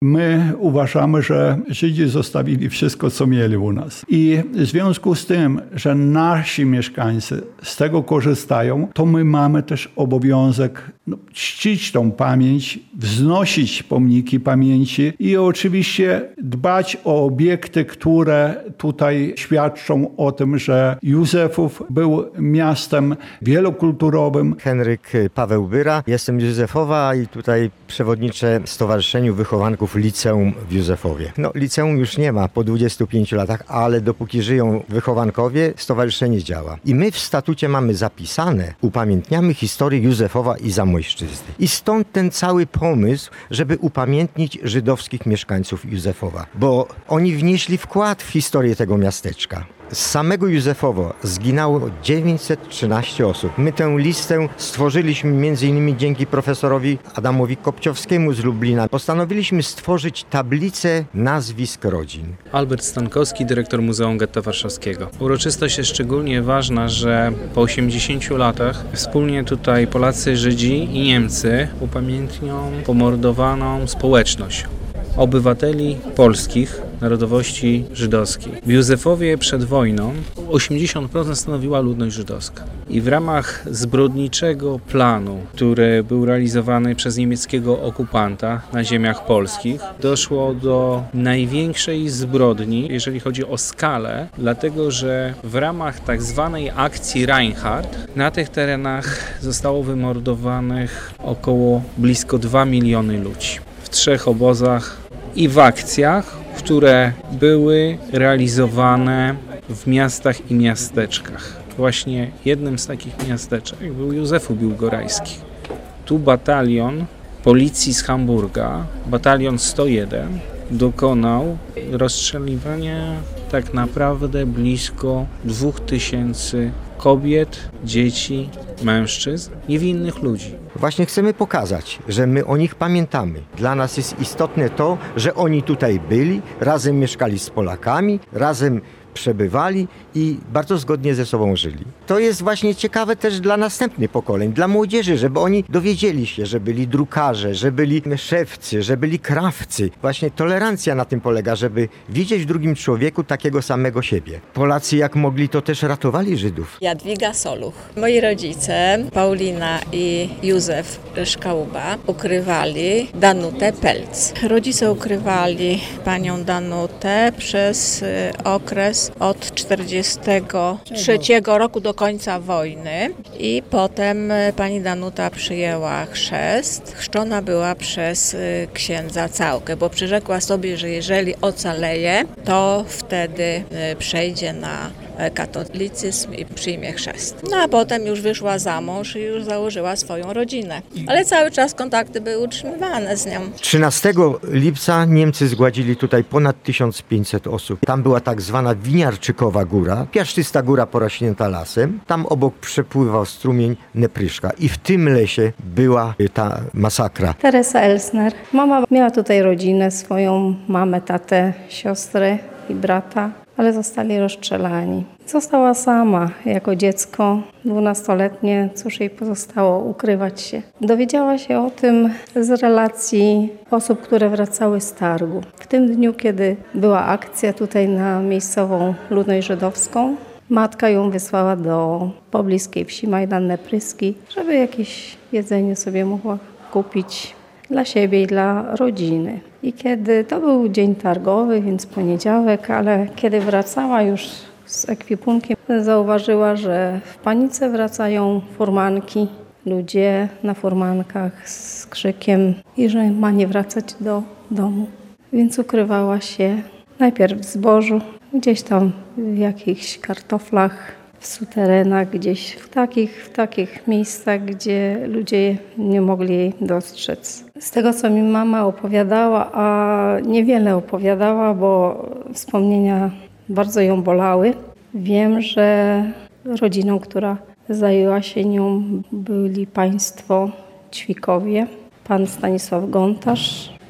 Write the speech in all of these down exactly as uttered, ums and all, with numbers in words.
My uważamy, że Żydzi zostawili wszystko, co mieli u nas. I w związku z tym, że nasi mieszkańcy z tego korzystają, to my mamy też obowiązek no, czcić tą pamięć, wznosić pomniki pamięci i oczywiście dbać o obiekty, które tutaj świadczą o tym, że Józefów był miastem wielokulturowym. Henryk Paweł Byra, jestem z Józefowa i tutaj przewodniczę Stowarzyszeniu Wychowanków Liceum w Józefowie. No, liceum już nie ma po dwudziestu pięciu latach, ale dopóki żyją wychowankowie, stowarzyszenie działa. I my w statucie mamy zapisane, upamiętniamy historię Józefowa i Zamojszczyzny. I stąd ten cały pomysł, żeby upamiętnić żydowskich mieszkańców Józefowa, bo oni wnieśli wkład w historię tego miasteczka. Z samego Józefowa zginęło dziewięćset trzynaście osób. My tę listę stworzyliśmy między innymi dzięki profesorowi Adamowi Kopciowskiemu z Lublina. Postanowiliśmy stworzyć tablicę nazwisk rodzin. Albert Stankowski, dyrektor Muzeum Getta Warszawskiego. Uroczystość jest szczególnie ważna, że po osiemdziesięciu latach wspólnie tutaj Polacy, Żydzi i Niemcy upamiętnią pomordowaną społeczność obywateli polskich narodowości żydowskiej. W Józefowie przed wojną osiemdziesiąt procent stanowiła ludność żydowska. I w ramach zbrodniczego planu, który był realizowany przez niemieckiego okupanta na ziemiach polskich, doszło do największej zbrodni, jeżeli chodzi o skalę, dlatego że w ramach tak zwanej akcji Reinhardt na tych terenach zostało wymordowanych około blisko dwa miliony ludzi. W trzech obozach i w akcjach, które były realizowane w miastach i miasteczkach. Właśnie jednym z takich miasteczek był Józefów Biłgorajski. Tu batalion policji z Hamburga, batalion sto jeden, dokonał rozstrzeliwania tak naprawdę blisko dwóch tysięcy kobiet, dzieci, mężczyzn, niewinnych ludzi. Właśnie chcemy pokazać, że my o nich pamiętamy. Dla nas jest istotne to, że oni tutaj byli, razem mieszkali z Polakami, razem przebywali i bardzo zgodnie ze sobą żyli. To jest właśnie ciekawe też dla następnych pokoleń, dla młodzieży, żeby oni dowiedzieli się, że byli drukarze, że byli szewcy, że byli krawcy. Właśnie tolerancja na tym polega, żeby widzieć w drugim człowieku takiego samego siebie. Polacy jak mogli, to też ratowali Żydów. Jadwiga Soluch. Moi rodzice, Paulina i Józef Szkałuba, ukrywali Danutę Pelc. Rodzice ukrywali panią Danutę przez okres od czterdziestego trzeciego roku do końca wojny i potem pani Danuta przyjęła chrzest. Chrzczona była przez księdza Całkę, bo przyrzekła sobie, że jeżeli ocaleje, to wtedy przejdzie na katolicyzm i przyjmie chrzest. No a potem już wyszła za mąż i już założyła swoją rodzinę. Ale cały czas kontakty były utrzymywane z nią. trzynastego lipca Niemcy zgładzili tutaj ponad tysiąc pięćset osób. Tam była tak zwana Winiarczykowa Góra, piaszczysta góra porośnięta lasem. Tam obok przepływał strumień Nepryszka i w tym lesie była ta masakra. Teresa Elsner. Mama miała tutaj rodzinę, swoją mamę, tatę, siostrę i brata, ale zostali rozstrzelani. Została sama jako dziecko, dwunastoletnie, cóż jej pozostało, ukrywać się. Dowiedziała się o tym z relacji osób, które wracały z targu. W tym dniu, kiedy była akcja tutaj na miejscową ludność żydowską, matka ją wysłała do pobliskiej wsi Majdan Nepryski, żeby jakieś jedzenie sobie mogła kupić dla siebie i dla rodziny. I kiedy to był dzień targowy, więc poniedziałek, ale kiedy wracała już z ekwipunkiem, zauważyła, że w panice wracają furmanki, ludzie na furmankach z krzykiem i że ma nie wracać do domu. Więc ukrywała się najpierw w zbożu, gdzieś tam w jakichś kartoflach, w suterenach, gdzieś w takich, w takich miejscach, gdzie ludzie nie mogli jej dostrzec. Z tego, co mi mama opowiadała, a niewiele opowiadała, bo wspomnienia bardzo ją bolały. Wiem, że rodziną, która zajęła się nią, byli państwo Ćwikowie, pan Stanisław Gontarz,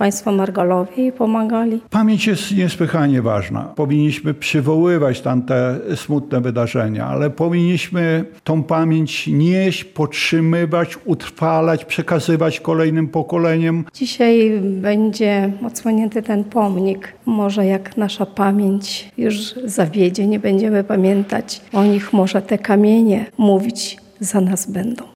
państwo Margalowie jej pomagali. Pamięć jest niesłychanie ważna. Powinniśmy przywoływać tamte smutne wydarzenia, ale powinniśmy tą pamięć nieść, podtrzymywać, utrwalać, przekazywać kolejnym pokoleniom. Dzisiaj będzie odsłonięty ten pomnik. Może jak nasza pamięć już zawiedzie, nie będziemy pamiętać o nich, może te kamienie mówić za nas będą.